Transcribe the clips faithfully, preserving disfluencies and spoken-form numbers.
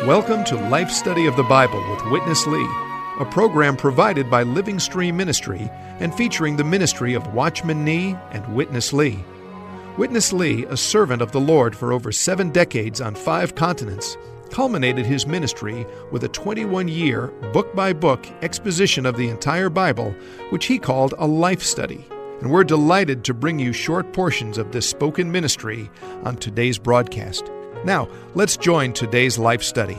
Welcome to Life Study of the Bible with Witness Lee, a program provided by Living Stream Ministry and featuring the ministry of Watchman Nee and Witness Lee. Witness Lee, a servant of the Lord for over seven decades on five continents, culminated his ministry with a twenty-one-year, book-by-book exposition of the entire Bible, which he called a life study. And we're delighted to bring you short portions of this spoken ministry on today's broadcast. Now, let's join today's life study.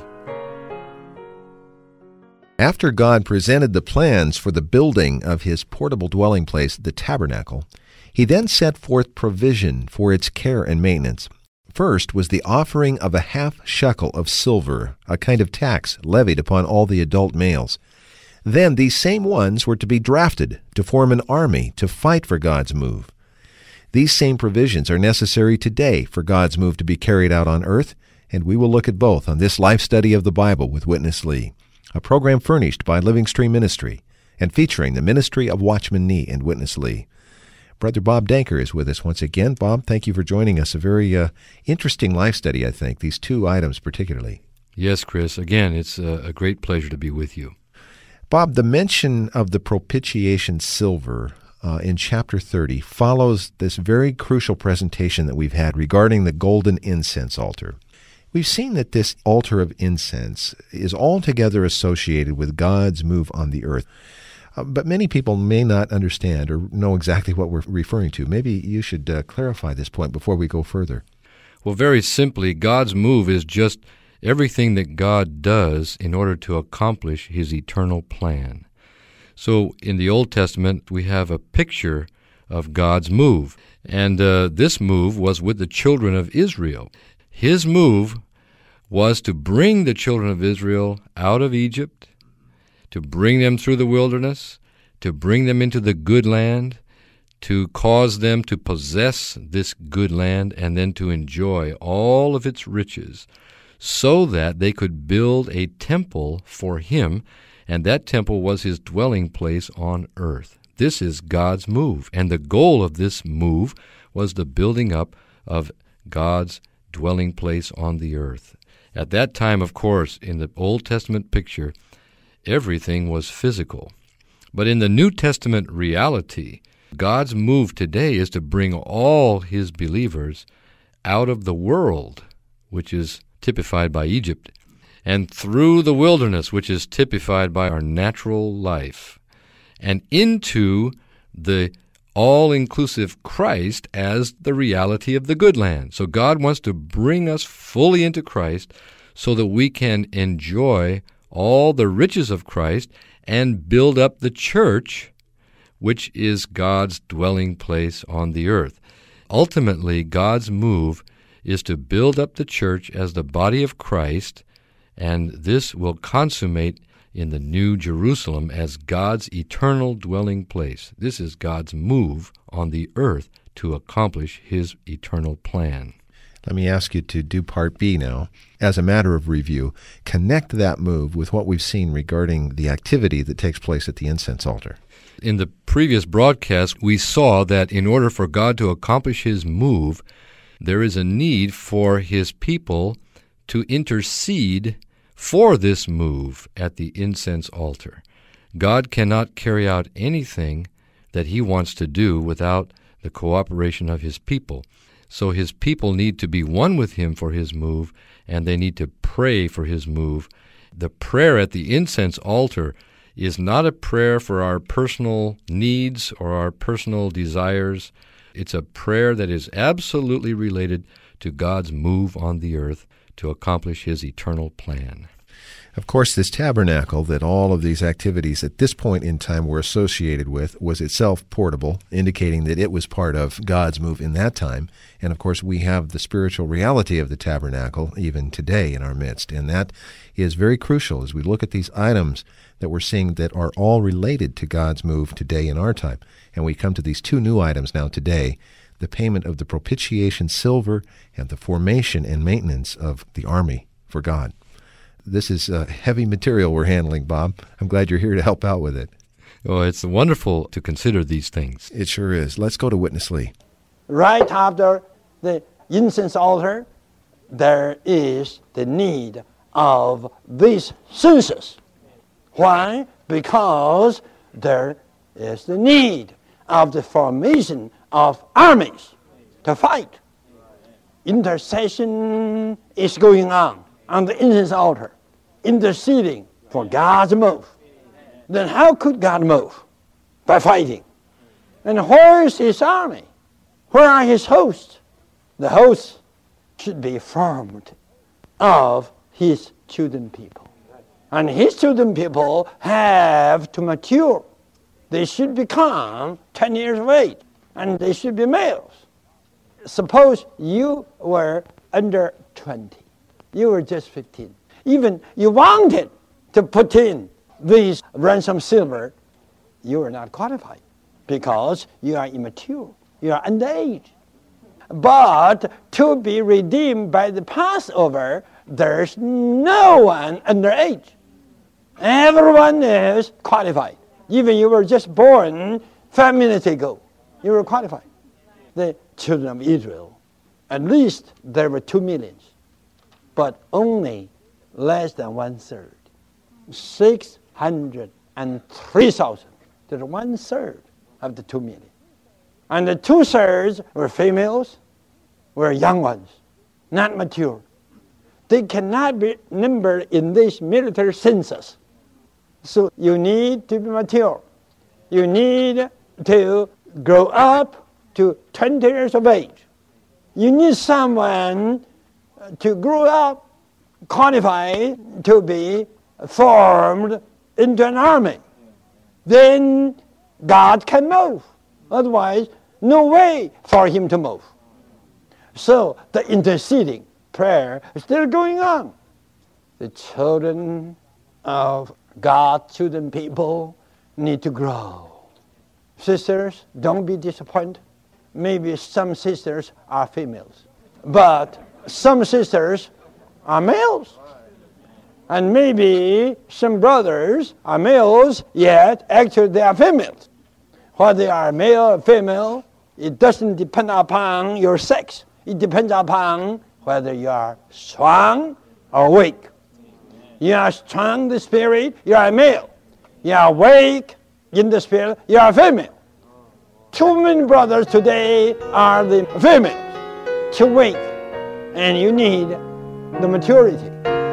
After God presented the plans for the building of his portable dwelling place, the tabernacle, he then set forth provision for its care and maintenance. First was the offering of a half shekel of silver, a kind of tax levied upon all the adult males. Then these same ones were to be drafted to form an army to fight for God's move. These same provisions are necessary today for God's move to be carried out on earth, and we will look at both on this life study of the Bible with Witness Lee, a program furnished by Living Stream Ministry and featuring the ministry of Watchman Nee and Witness Lee. Brother Bob Danker is with us once again. Bob, thank you for joining us. A very uh, interesting life study, I think, these two items particularly. Yes, Chris. Again, it's a, a great pleasure to be with you. Bob, the mention of the propitiation silver uh, in chapter thirty follows this very crucial presentation that we've had regarding the golden incense altar. We've seen that this altar of incense is altogether associated with God's move on the earth. Uh, but many people may not understand or know exactly what we're referring to. Maybe you should uh, clarify this point before we go further. Well, very simply, God's move is just everything that God does in order to accomplish his eternal plan. So in the Old Testament, we have a picture of God's move, and uh, this move was with the children of Israel. His move was to bring the children of Israel out of Egypt, to bring them through the wilderness, to bring them into the good land, to cause them to possess this good land, and then to enjoy all of its riches, so that they could build a temple for him, and that temple was his dwelling place on earth. This is God's move, and the goal of this move was the building up of God's dwelling place on the earth. At that time, of course, in the Old Testament picture, everything was physical. But in the New Testament reality, God's move today is to bring all his believers out of the world, which is typified by Egypt, and through the wilderness, which is typified by our natural life, and into the all-inclusive Christ as the reality of the good land. So God wants to bring us fully into Christ so that we can enjoy all the riches of Christ and build up the church, which is God's dwelling place on the earth. Ultimately, God's move is to build up the church as the body of Christ, and this will consummate in the New Jerusalem as God's eternal dwelling place. This is God's move on the earth to accomplish his eternal plan. Let me ask you to do part B now. As a matter of review, connect that move with what we've seen regarding the activity that takes place at the incense altar. In the previous broadcast, we saw that in order for God to accomplish his move, there is a need for his people to intercede for this move at the incense altar. God cannot carry out anything that he wants to do without the cooperation of his people. So his people need to be one with him for his move, and they need to pray for his move. The prayer at the incense altar is not a prayer for our personal needs or our personal desires. It's a prayer that is absolutely related to God's move on the earth to accomplish his eternal plan. Of course, this tabernacle that all of these activities at this point in time were associated with was itself portable, indicating that it was part of God's move in that time. And of course, we have the spiritual reality of the tabernacle even today in our midst. And that is very crucial as we look at these items that we're seeing that are all related to God's move today in our time. And we come to these two new items now today, the payment of the propitiation silver and the formation and maintenance of the army for God. This is uh, heavy material we're handling, Bob. I'm glad you're here to help out with it. Oh, it's wonderful to consider these things. It sure is. Let's go to Witness Lee. Right after the incense altar, there is the need of this census. Why? Because there is the need of the formation of armies to fight. Intercession is going on on the incense altar, interceding for God's move. Then how could God move? By fighting. And where is his army? Where are his hosts? The hosts should be formed of his chosen people. And his chosen people have to mature. They should become ten years of age, and they should be males. Suppose you were under twenty. You were just fifteen. Even you wanted to put in this ransom silver, you are not qualified because you are immature. You are underage. But to be redeemed by the Passover, there's no one underage. Everyone is qualified. Even you were just born five minutes ago, you were qualified. The children of Israel, at least there were two millions, but only less than one third. Six hundred and three thousand. That's one third of the two million. And the two thirds were females, were young ones, not mature. They cannot be numbered in this military census. So you need to be mature. You need to grow up to twenty years of age. You need someone to grow up, qualified to be formed into an army. Then God can move. Otherwise, no way for him to move. So the interceding prayer is still going on. The children of God's chosen people need to grow. Sisters, don't be disappointed. Maybe some sisters are females, but some sisters are males. And maybe some brothers are males, yet actually they are females. Whether they are male or female, it doesn't depend upon your sex. It depends upon whether you are strong or weak. You are strong in the spirit, you are a male. You are weak in the spirit, you are a female. Too many brothers today are the females, too weak, and you need the maturity.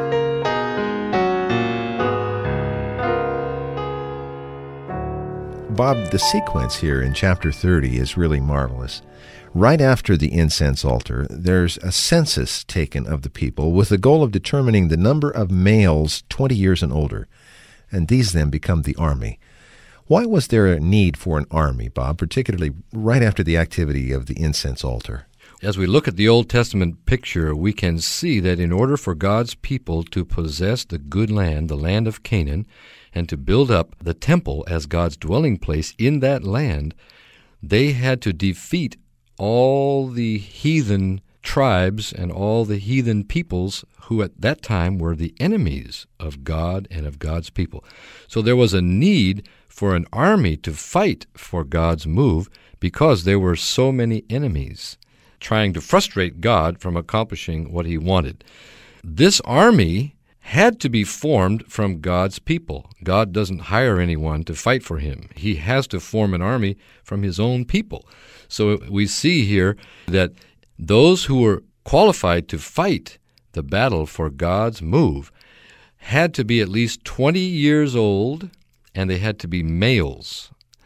Bob, the sequence here in chapter thirty is really marvelous. Right after the incense altar, there's a census taken of the people with the goal of determining the number of males twenty years and older, and these then become the army. Why was there a need for an army, Bob, particularly right after the activity of the incense altar? As we look at the Old Testament picture, we can see that in order for God's people to possess the good land, the land of Canaan, and to build up the temple as God's dwelling place in that land, they had to defeat all the heathen tribes and all the heathen peoples who at that time were the enemies of God and of God's people. So there was a need for an army to fight for God's move because there were so many enemies trying to frustrate God from accomplishing what he wanted. This army had to be formed from God's people. God doesn't hire anyone to fight for him. He has to form an army from his own people. So we see here that those who were qualified to fight the battle for God's move had to be at least twenty years old, and they had to be males.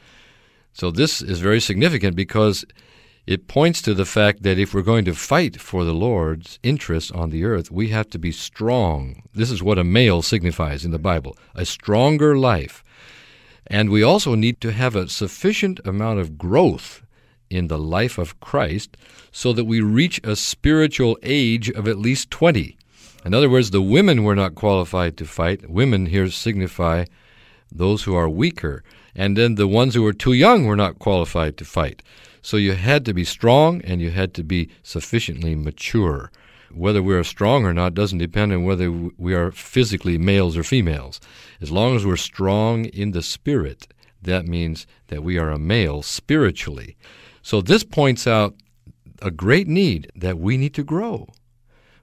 So this is very significant because it points to the fact that if we're going to fight for the Lord's interest on the earth, we have to be strong. This is what a male signifies in the Bible, a stronger life. And we also need to have a sufficient amount of growth in the life of Christ so that we reach a spiritual age of at least twenty. In other words, the women were not qualified to fight. Women here signify those who are weaker. And then the ones who were too young were not qualified to fight. So you had to be strong and you had to be sufficiently mature. Whether we are strong or not doesn't depend on whether we are physically males or females. As long as we're strong in the spirit, that means that we are a male spiritually. So this points out a great need that we need to grow.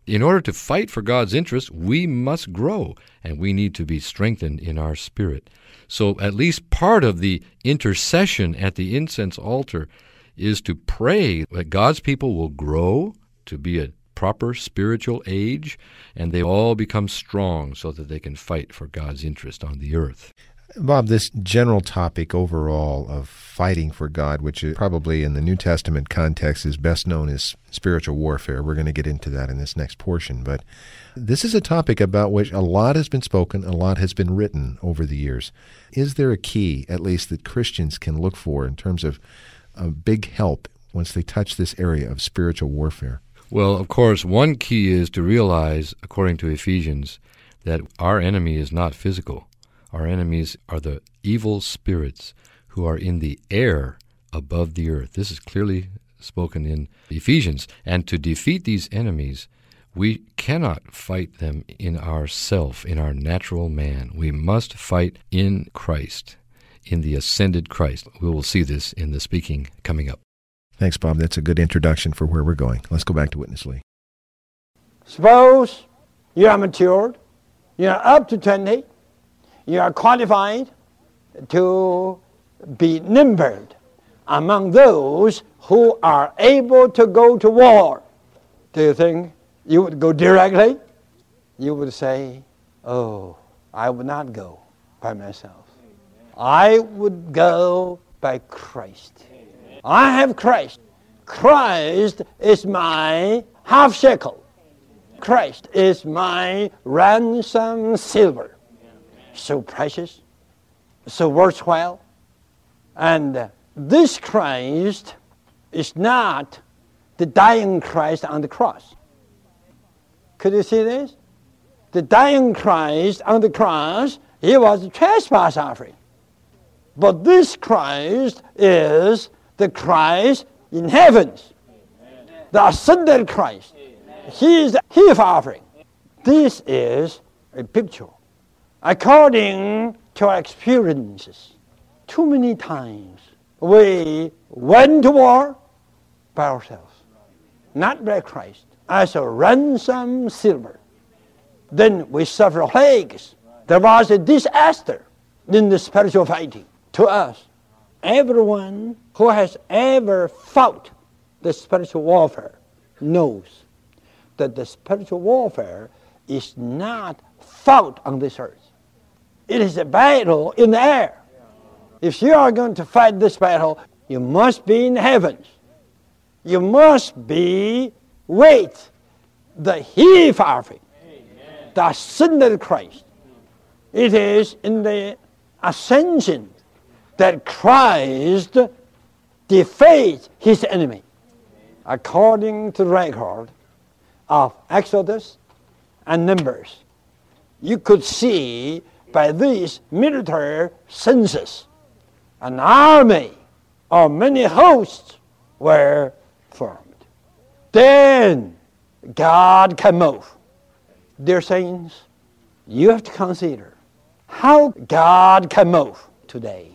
In order to fight for God's interest, we must grow, and we need to be strengthened in our spirit. So at least part of the intercession at the incense altar is to pray that God's people will grow to be a proper spiritual age, and they all become strong so that they can fight for God's interest on the earth. Bob, this general topic overall of fighting for God, which is probably in the New Testament context is best known as spiritual warfare. We're going to get into that in this next portion. But this is a topic about which a lot has been spoken, a lot has been written over the years. Is there a key, at least, that Christians can look for in terms of a big help once they touch this area of spiritual warfare? Well, of course, one key is to realize, according to Ephesians, that our enemy is not physical. Our enemies are the evil spirits who are in the air above the earth. This is clearly spoken in Ephesians. And to defeat these enemies, we cannot fight them in ourself, in our natural man. We must fight in Christ, in the ascended Christ. We will see this in the speaking coming up. Thanks, Bob. That's a good introduction for where we're going. Let's go back to Witness Lee. Suppose you are matured, you are up to twenty, you are qualified to be numbered among those who are able to go to war. Do you think you would go directly? You would say, oh, I would not go by myself. I would go by Christ. I have Christ. Christ is my half shekel. Christ is my ransom silver. So precious, so worthwhile. And this Christ is not the dying Christ on the cross. Could you see this? The dying Christ on the cross, he was a trespass offering. But this Christ is the Christ in heavens, the ascended Christ. He is the heave offering. This is a picture. According to our experiences, too many times we went to war by ourselves, not by Christ, as a ransom silver. Then we suffer plagues. There was a disaster in the spiritual fighting. To us, everyone who has ever fought the spiritual warfare knows that the spiritual warfare is not fought on this earth. It is a battle in the air. If you are going to fight this battle, you must be in the heavens. You must be with the heave offering, the ascended Christ. It is in the ascension that Christ defeats his enemy. According to the record of Exodus and Numbers, you could see by these military census, an army of many hosts were formed. Then God can move. Dear saints, you have to consider how God can move today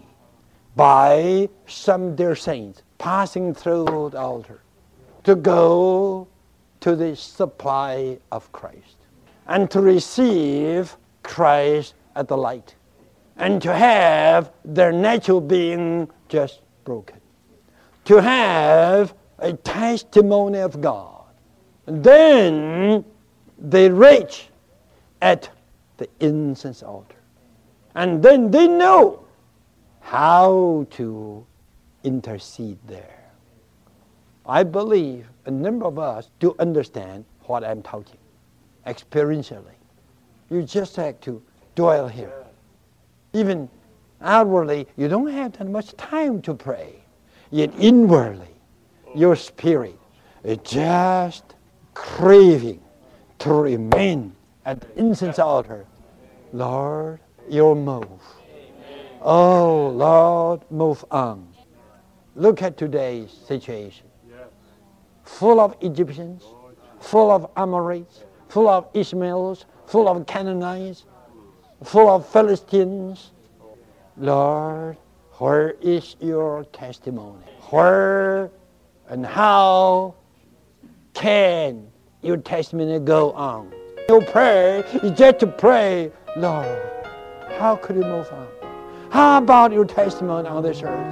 by some dear saints passing through the altar to go to the supply of Christ and to receive Christ at the light, and to have their natural being just broken, to have a testimony of God. And then they reach at the incense altar, and then they know how to intercede there. I believe a number of us do understand what I'm talking experientially. You just have to dwell here. Even outwardly, you don't have that much time to pray. Yet inwardly, your spirit is just craving to remain at the incense altar. Lord, you'll move. Oh, Lord, move on. Look at today's situation. Full of Egyptians, full of Amorites, full of Ishmaels, full of Canaanites, full of Philistines. Lord, where is your testimony? Where and how can your testimony go on. Your prayer is just to pray, Lord, how could you move on? How about your testimony on this earth?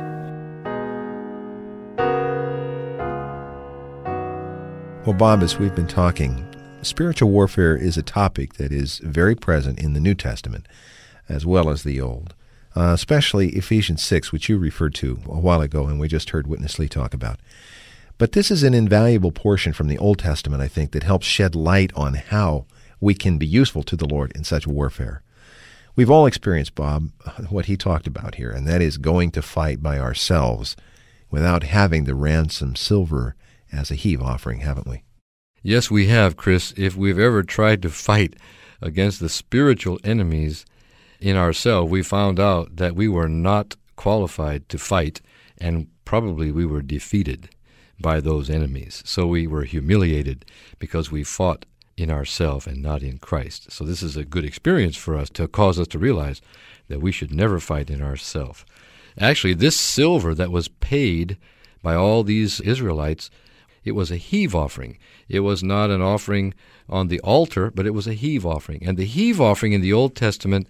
Well, Bob, as we've been talking, spiritual warfare is a topic that is very present in the New Testament as well as the Old, uh, especially Ephesians six, which you referred to a while ago and we just heard Witness Lee talk about. But this is an invaluable portion from the Old Testament, I think, that helps shed light on how we can be useful to the Lord in such warfare. We've all experienced, Bob, what he talked about here, and that is going to fight by ourselves without having the ransom silver as a heave offering, haven't we? Yes, we have, Chris. If we've ever tried to fight against the spiritual enemies in ourselves, we found out that we were not qualified to fight, and probably we were defeated by those enemies. So we were humiliated because we fought in ourselves and not in Christ. So this is a good experience for us to cause us to realize that we should never fight in ourselves. Actually, this silver that was paid by all these Israelites, it was a heave offering. It was not an offering on the altar, but it was a heave offering. And the heave offering in the Old Testament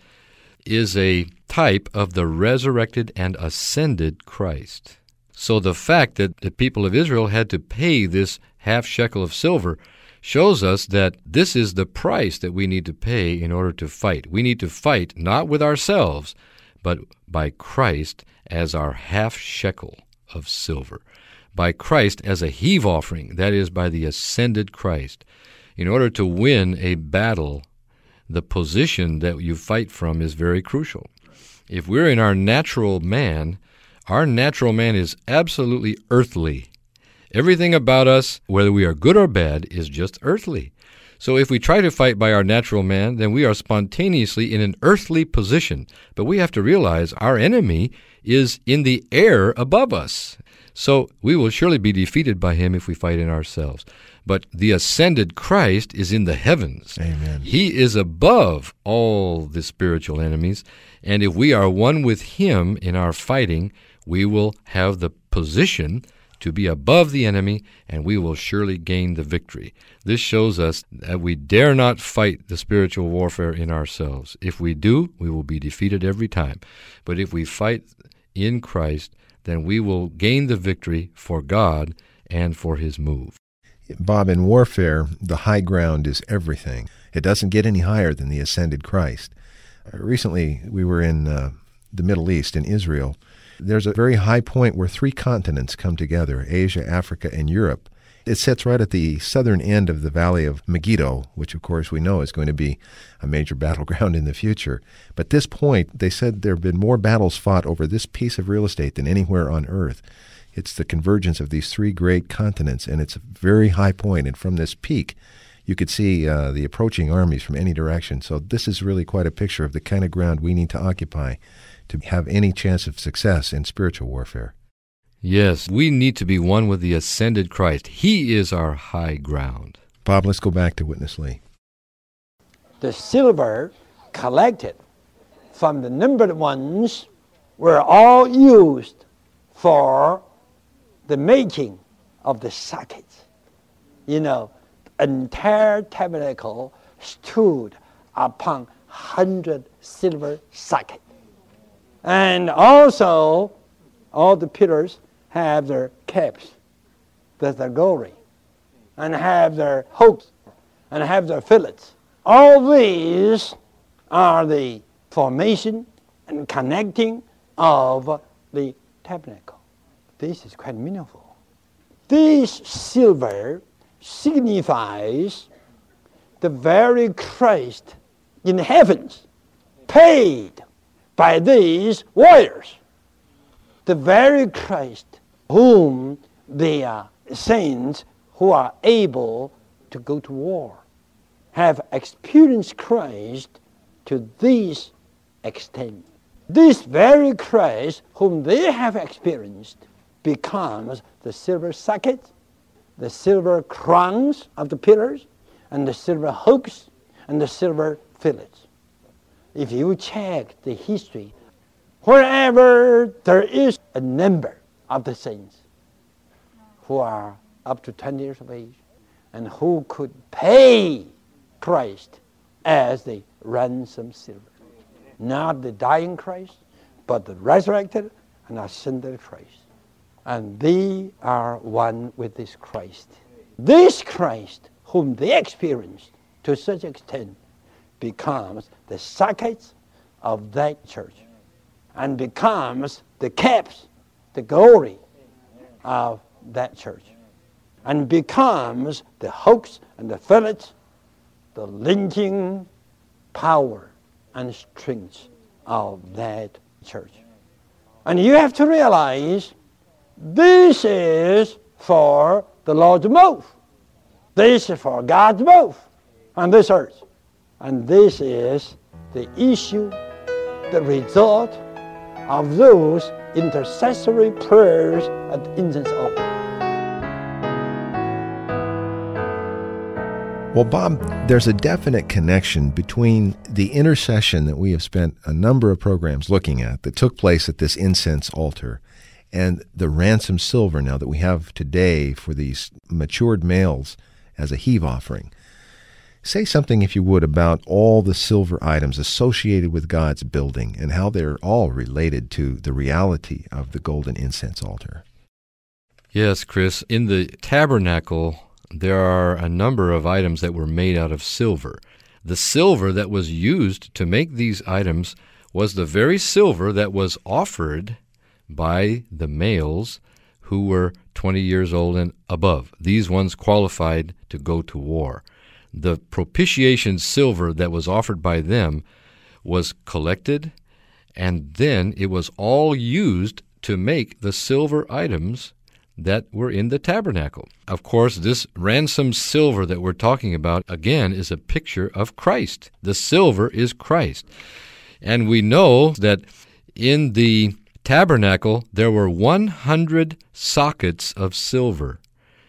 is a type of the resurrected and ascended Christ. So the fact that the people of Israel had to pay this half shekel of silver shows us that this is the price that we need to pay in order to fight. We need to fight not with ourselves, but by Christ as our half shekel of silver. By Christ as a heave offering, that is, by the ascended Christ. In order to win a battle, the position that you fight from is very crucial. If we're in our natural man, our natural man is absolutely earthly. Everything about us, whether we are good or bad, is just earthly. So if we try to fight by our natural man, then we are spontaneously in an earthly position. But we have to realize our enemy is in the air above us. So we will surely be defeated by him if we fight in ourselves. But the ascended Christ is in the heavens. Amen. He is above all the spiritual enemies. And if we are one with him in our fighting, we will have the position to be above the enemy, and we will surely gain the victory. This shows us that we dare not fight the spiritual warfare in ourselves. If we do, we will be defeated every time. But if we fight in Christ, then we will gain the victory for God and for his move. Bob, in warfare, the high ground is everything. It doesn't get any higher than the ascended Christ. Uh, recently, we were in uh, the Middle East, in Israel. There's a very high point where three continents come together, Asia, Africa, and Europe. It sits right at the southern end of the Valley of Megiddo, which of course we know is going to be a major battleground in the future. But this point, they said there have been more battles fought over this piece of real estate than anywhere on earth. It's the convergence of these three great continents, and it's a very high point. And from this peak, you could see uh, the approaching armies from any direction. So this is really quite a picture of the kind of ground we need to occupy to have any chance of success in spiritual warfare. Yes, we need to be one with the ascended Christ. He is our high ground. Bob, let's go back to Witness Lee. The silver collected from the numbered ones were all used for the making of the sockets. You know, the entire tabernacle stood upon hundred silver sockets. And also, all the pillars have their caps, that's their glory, and have their hooks, and have their fillets. All these are the formation and connecting of the tabernacle. This is quite meaningful. This silver signifies the very Christ in the heavens, paid by these warriors. The very Christ whom the uh, saints who are able to go to war have experienced Christ to this extent. This very Christ whom they have experienced becomes the silver sockets, the silver crowns of the pillars, and the silver hooks, and the silver fillets. If you check the history, wherever there is a number of the saints who are up to twenty years of age, and who could pay Christ as the ransom silver. Not the dying Christ, but the resurrected and ascended Christ. And they are one with this Christ. This Christ, whom they experienced to such extent, becomes the sockets of that church and becomes the caps, the glory of that church, and becomes the hooks and the fillets, the linking power and strength of that church. And you have to realize this is for the Lord's move. This is for God's move on this earth. And this is the issue, the result of those intercessory prayers at the incense altar. Well, Bob, there's a definite connection between the intercession that we have spent a number of programs looking at that took place at this incense altar and the ransom silver now that we have today for these matured males as a heave offering. Say something, if you would, about all the silver items associated with God's building and how they're all related to the reality of the golden incense altar. Yes, Chris. In the tabernacle, there are a number of items that were made out of silver. The silver that was used to make these items was the very silver that was offered by the males who were twenty years old and above. These ones qualified to go to war. The propitiation silver that was offered by them was collected, and then it was all used to make the silver items that were in the tabernacle. Of course, this ransom silver that we're talking about, again, is a picture of Christ. The silver is Christ. And we know that in the tabernacle, there were one hundred sockets of silver,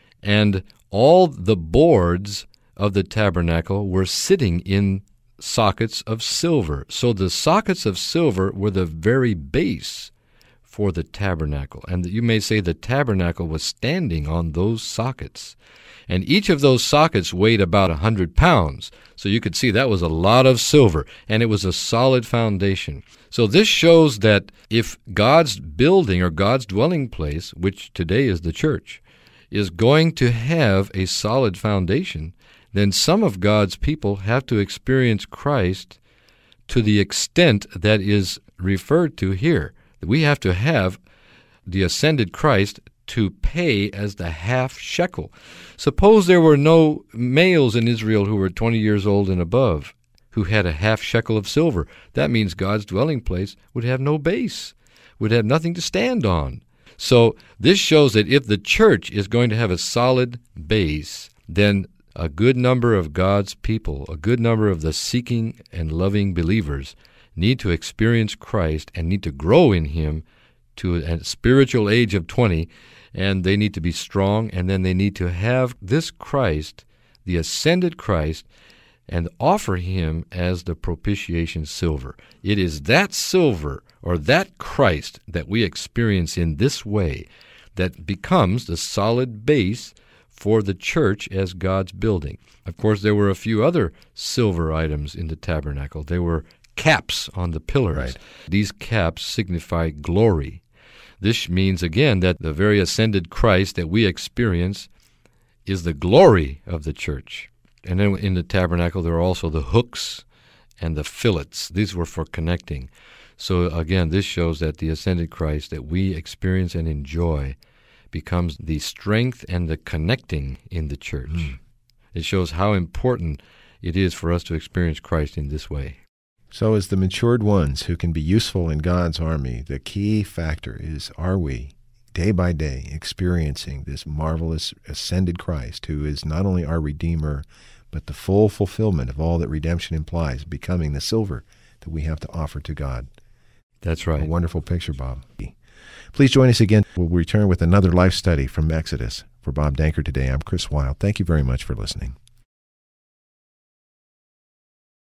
and all the boards of the tabernacle were sitting in sockets of silver. So the sockets of silver were the very base for the tabernacle. And you may say the tabernacle was standing on those sockets. And each of those sockets weighed about one hundred pounds. So you could see that was a lot of silver, and it was a solid foundation. So this shows that if God's building or God's dwelling place, which today is the church, is going to have a solid foundation, then some of God's people have to experience Christ to the extent that is referred to here. We have to have the ascended Christ to pay as the half shekel. Suppose there were no males in Israel who were twenty years old and above who had a half shekel of silver. That means God's dwelling place would have no base, would have nothing to stand on. So this shows that if the church is going to have a solid base, then a good number of God's people, a good number of the seeking and loving believers need to experience Christ and need to grow in Him to a spiritual age of twenty, and they need to be strong, and then they need to have this Christ, the ascended Christ, and offer Him as the propitiation silver. It is that silver, or that Christ, that we experience in this way that becomes the solid base for the church as God's building. Of course, there were a few other silver items in the tabernacle. There were caps on the pillars. Right. These caps signify glory. This means, again, that the very ascended Christ that we experience is the glory of the church. And then in the tabernacle, there are also the hooks and the fillets. These were for connecting. So again, this shows that the ascended Christ that we experience and enjoy becomes the strength and the connecting in the church. Mm. It shows how important it is for us to experience Christ in this way. So as the matured ones who can be useful in God's army, the key factor is, are we, day by day, experiencing this marvelous ascended Christ, who is not only our Redeemer, but the full fulfillment of all that redemption implies, becoming the silver that we have to offer to God. That's right. A wonderful picture, Bob. Please join us again. We'll return with another life study from Exodus. For Bob Danker today, I'm Chris Wilde. Thank you very much for listening.